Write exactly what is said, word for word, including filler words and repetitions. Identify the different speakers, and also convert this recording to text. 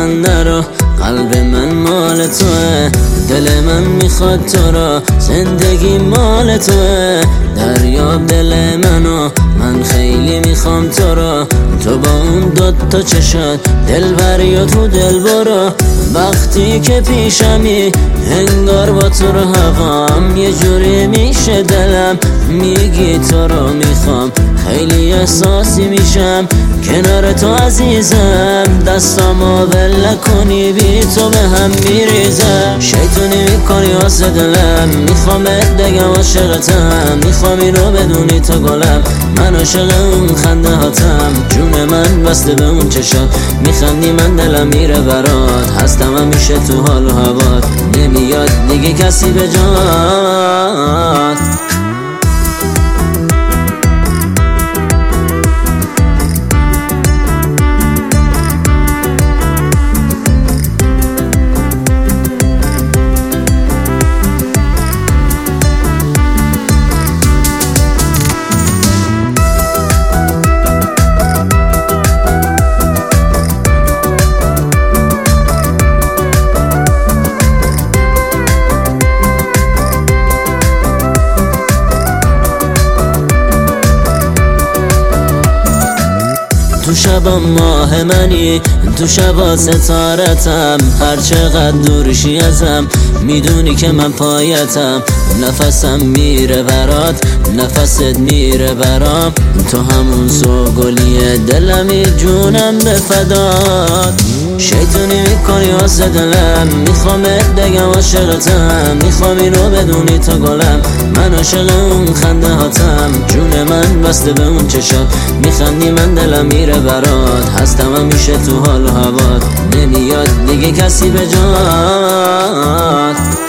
Speaker 1: من نرو، قلب من مال توه، دل من میخواد تو را، زندگی مال توه. دریاب دل منو، من خیلی میخوام تو را، تو با اون دوتا چشات دلبری و تو دل برو. وقتی که پیشمی انگار با تو رو هوام، یه جوری میشه دلم میگی تو رو میخوام. خیلی احساسی میشم کنار تو عزیزم، دستامو ول کنی بی تو به هم میریزم. شیطونی میکنی واسه دلم، میخوام بهت بگم عاشقتم، میخوام اینو بدونی تو گلم، من عاشق اون خنده هاتم. جون من بسته به اون چشات، میخندی من دلم میره برات، هستم همیشه تو حال و هوات، نمیاد دیگه کسی به جات. تو شبا ماه منی، تو شبا ستارتم، هر چقدر دورشی ازم میدونی که من پایتم. نفسم میره برات، نفست میره برام، تو همون سوگلیه دلمی جونم به فدات. شیطونی میکنی واسه دلم، میخوام بهت بگم عاشقتم، میخوام اینو بدونی تو گلم، من عاشق اون خنده هاتم. جون من بسته به اون چشات، میخندی من دلم میره برات، هستم همیشه تو حال و هوات، نمیاد دیگه کسی به جات.